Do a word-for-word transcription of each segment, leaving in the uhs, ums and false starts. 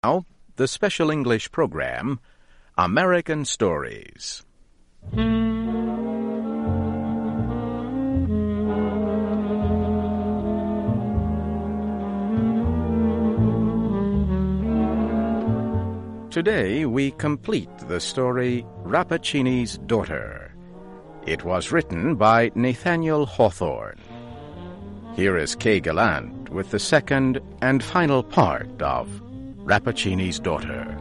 Now, the special English program, American Stories. Today we complete the story Rappaccini's Daughter. It was written by Nathaniel Hawthorne. Here is Kay Gallant with the second and final part of Rappaccini's Daughter.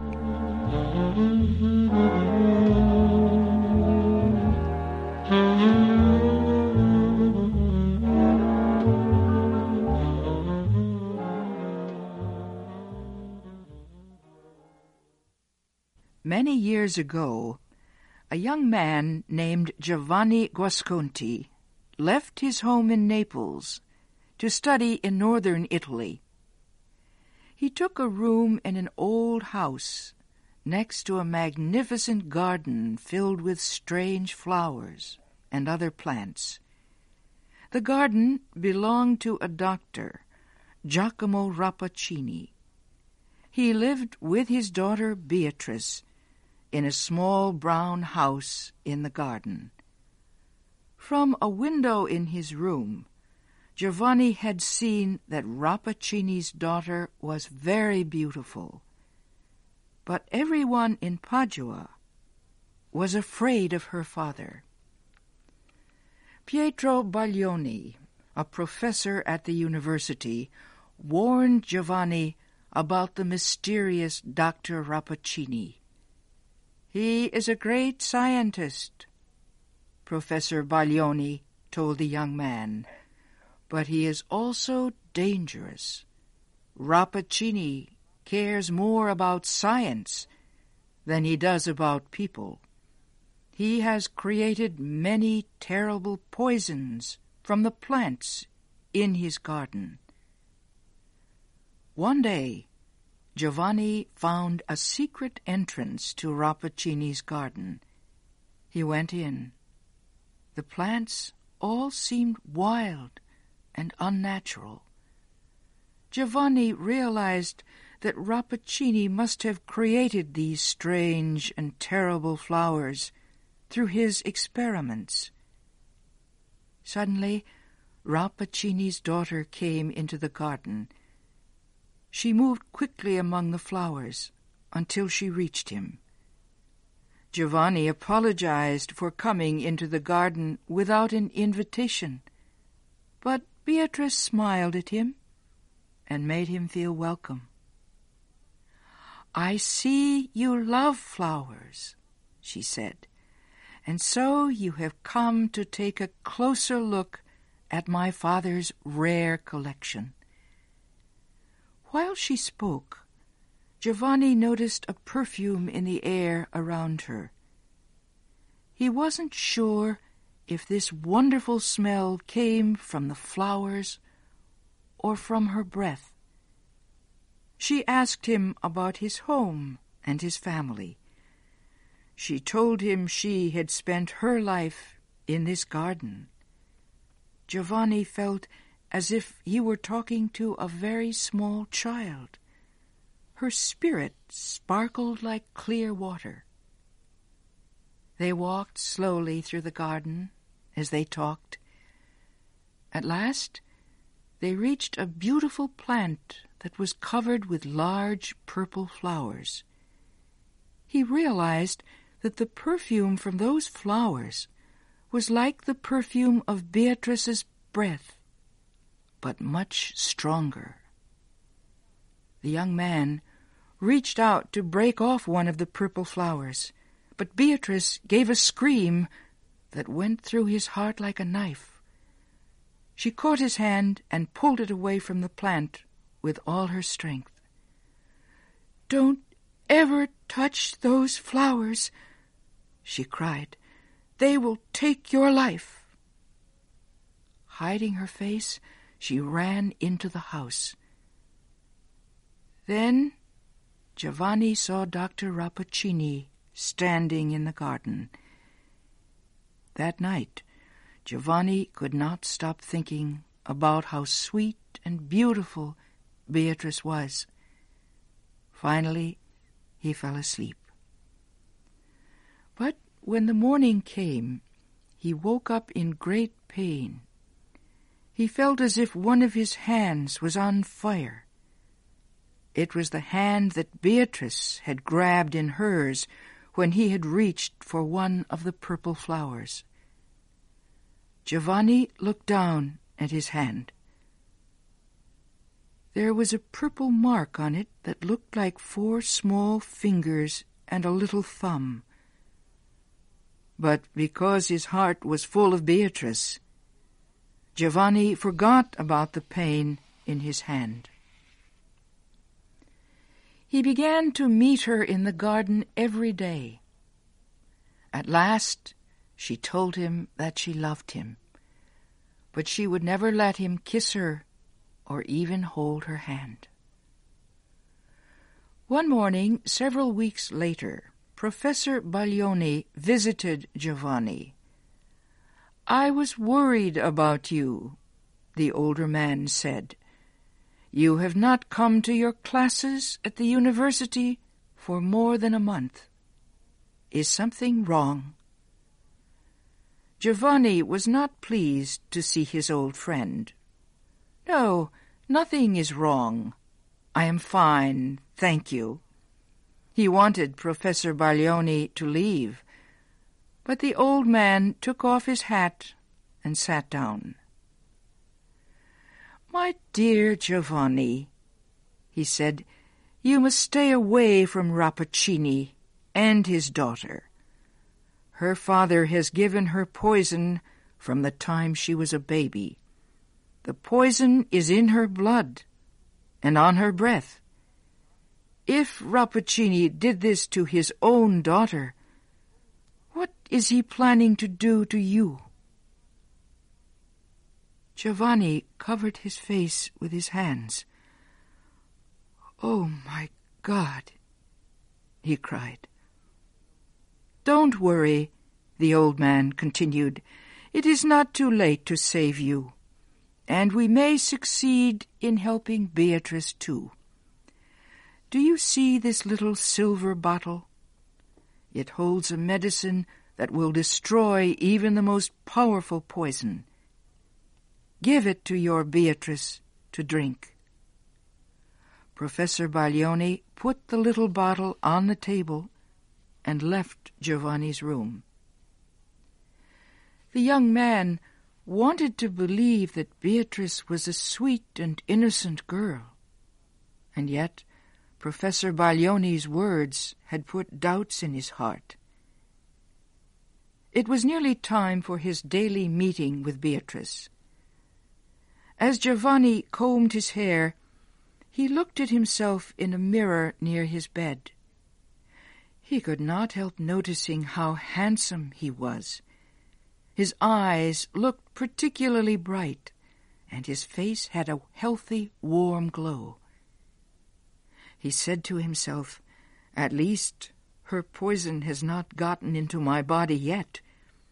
Many years ago, a young man named Giovanni Guasconti left his home in Naples to study in northern Italy. He took a room in an old house next to a magnificent garden filled with strange flowers and other plants. The garden belonged to a doctor, Giacomo Rappaccini. He lived with his daughter Beatrice in a small brown house in the garden. From a window in his room, Giovanni had seen that Rappaccini's daughter was very beautiful, but everyone in Padua was afraid of her father. Pietro Baglioni, a professor at the university, warned Giovanni about the mysterious Doctor Rappaccini. "He is a great scientist," Professor Baglioni told the young man, "but he is also dangerous. Rappaccini cares more about science than he does about people. He has created many terrible poisons from the plants in his garden." One day, Giovanni found a secret entrance to Rappaccini's garden. He went in. The plants all seemed wild and unnatural. Giovanni realized that Rappaccini must have created these strange and terrible flowers through his experiments. Suddenly, Rappaccini's daughter came into the garden. She moved quickly among the flowers until she reached him. Giovanni apologized for coming into the garden without an invitation, but Beatrice smiled at him and made him feel welcome. "I see you love flowers," she said, "and so you have come to take a closer look at my father's rare collection." While she spoke, Giovanni noticed a perfume in the air around her. He wasn't sure if this wonderful smell came from the flowers or from her breath. She asked him about his home and his family. She told him she had spent her life in this garden. Giovanni felt as if he were talking to a very small child. Her spirit sparkled like clear water. They walked slowly through the garden as they talked. At last, they reached a beautiful plant that was covered with large purple flowers. He realized that the perfume from those flowers was like the perfume of Beatrice's breath, but much stronger. The young man reached out to break off one of the purple flowers, but Beatrice gave a scream that went through his heart like a knife. She caught his hand and pulled it away from the plant with all her strength. "Don't ever touch those flowers," she cried. "They will take your life." Hiding her face, she ran into the house. Then Giovanni saw Doctor Rappaccini standing in the garden. That night, Giovanni could not stop thinking about how sweet and beautiful Beatrice was. Finally, he fell asleep. But when the morning came, he woke up in great pain. He felt as if one of his hands was on fire. It was the hand that Beatrice had grabbed in hers when he had reached for one of the purple flowers. Giovanni looked down at his hand. There was a purple mark on it that looked like four small fingers and a little thumb. But because his heart was full of Beatrice, Giovanni forgot about the pain in his hand. He began to meet her in the garden every day. At last, she told him that she loved him, but she would never let him kiss her or even hold her hand. One morning, several weeks later, Professor Baglioni visited Giovanni. "I was worried about you," the older man said. "You have not come to your classes at the university for more than a month. Is something wrong?" Giovanni was not pleased to see his old friend. "No, nothing is wrong. I am fine, thank you." He wanted Professor Baglioni to leave, but the old man took off his hat and sat down. "My dear Giovanni," he said, "you must stay away from Rappaccini and his daughter. Her father has given her poison from the time she was a baby. The poison is in her blood and on her breath. If Rappaccini did this to his own daughter, what is he planning to do to you?" Giovanni covered his face with his hands. "Oh, my God," he cried. "Don't worry," the old man continued. "It is not too late to save you, and we may succeed in helping Beatrice too. Do you see this little silver bottle? It holds a medicine that will destroy even the most powerful poison. Give it to your Beatrice to drink." Professor Baglioni put the little bottle on the table and left Giovanni's room. The young man wanted to believe that Beatrice was a sweet and innocent girl, and yet Professor Baglioni's words had put doubts in his heart. It was nearly time for his daily meeting with Beatrice. As Giovanni combed his hair, he looked at himself in a mirror near his bed. He could not help noticing how handsome he was. His eyes looked particularly bright, and his face had a healthy, warm glow. He said to himself, "At least her poison has not gotten into my body yet."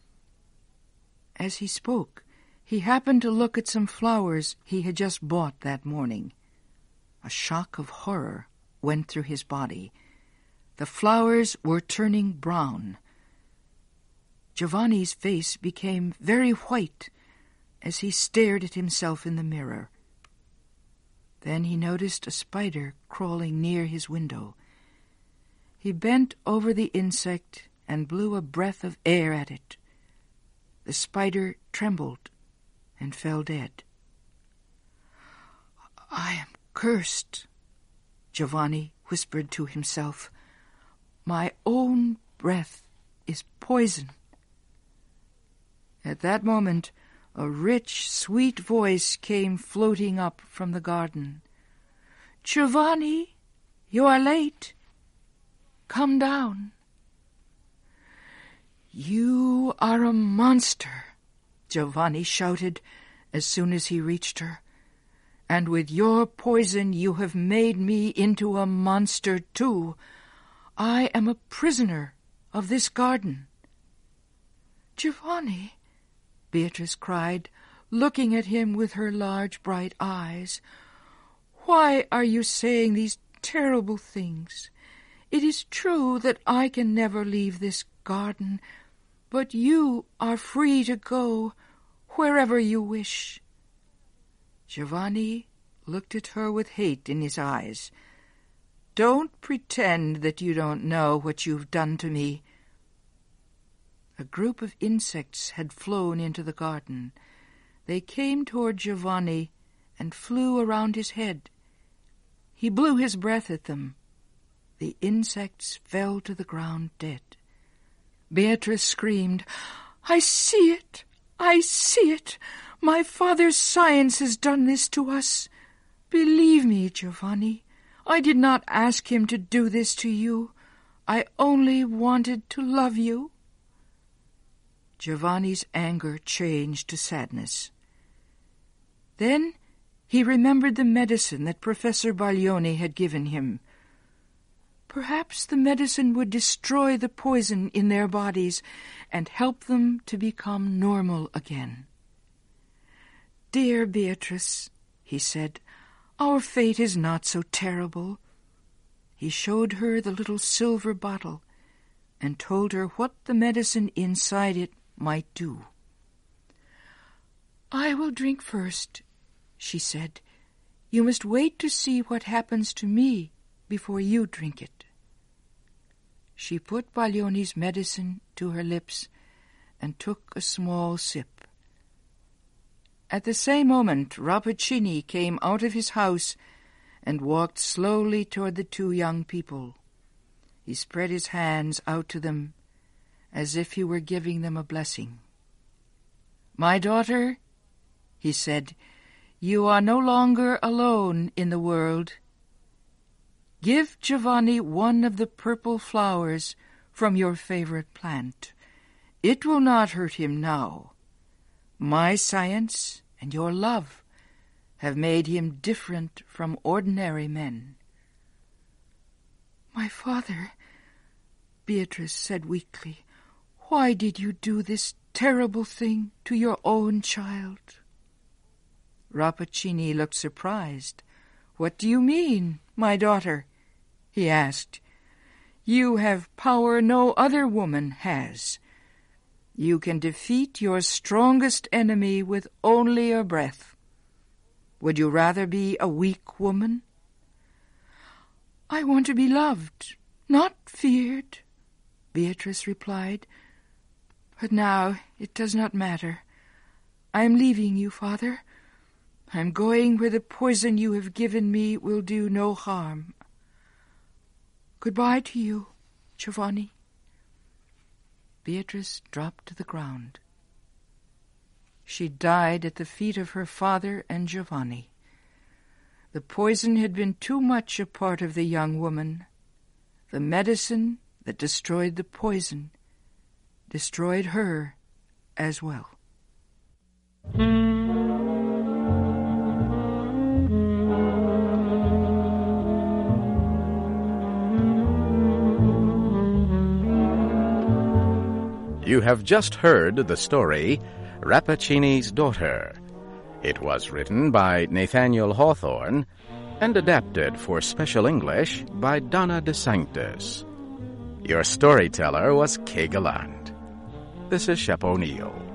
As he spoke, he happened to look at some flowers he had just bought that morning. A shock of horror went through his body. The flowers were turning brown. Giovanni's face became very white as he stared at himself in the mirror. Then he noticed a spider crawling near his window. He bent over the insect and blew a breath of air at it. The spider trembled and fell dead. "I am cursed," Giovanni whispered to himself. "My own breath is poison." At that moment, a rich, sweet voice came floating up from the garden. "Giovanni, you are late. Come down." "You are a monster," Giovanni shouted as soon as he reached her. "And with your poison you have made me into a monster too. I am a prisoner of this garden." "Giovanni," Beatrice cried, looking at him with her large bright eyes, "why are you saying these terrible things. It is true that I can never leave this garden, but you are free to go wherever you wish." Giovanni looked at her with hate in his eyes. "Don't pretend that you don't know what you've done to me." A group of insects had flown into the garden. They came toward Giovanni and flew around his head. He blew his breath at them. The insects fell to the ground dead. Beatrice screamed, "I see it! I see it! My father's science has done this to us. Believe me, Giovanni, I did not ask him to do this to you. I only wanted to love you." Giovanni's anger changed to sadness. Then he remembered the medicine that Professor Baglioni had given him. Perhaps the medicine would destroy the poison in their bodies and help them to become normal again. "Dear Beatrice," he said, "our fate is not so terrible." He showed her the little silver bottle and told her what the medicine inside it might do. "I will drink first," she said. "You must wait to see what happens to me before you drink it." She put Baglioni's medicine to her lips and took a small sip. At the same moment, Rappaccini came out of his house and walked slowly toward the two young people. He spread his hands out to them as if he were giving them a blessing. "My daughter," he said, "you are no longer alone in the world. Give Giovanni one of the purple flowers from your favorite plant. It will not hurt him now. My science and your love have made him different from ordinary men." "My father," Beatrice said weakly, "why did you do this terrible thing to your own child?" Rappaccini looked surprised. "What do you mean, my daughter?" he asked. "You have power no other woman has. You can defeat your strongest enemy with only a breath. Would you rather be a weak woman?" "I want to be loved, not feared," Beatrice replied. "But now it does not matter. I am leaving you, father. I am going where the poison you have given me will do no harm. Goodbye to you, Giovanni." Beatrice dropped to the ground. She died at the feet of her father and Giovanni. The poison had been too much a part of the young woman. The medicine that destroyed the poison destroyed her as well. You have just heard the story Rappaccini's Daughter. It was written by Nathaniel Hawthorne and adapted for Special English by Donna De Sanctis. Your storyteller was Kay Gallant. This is Shep O'Neill.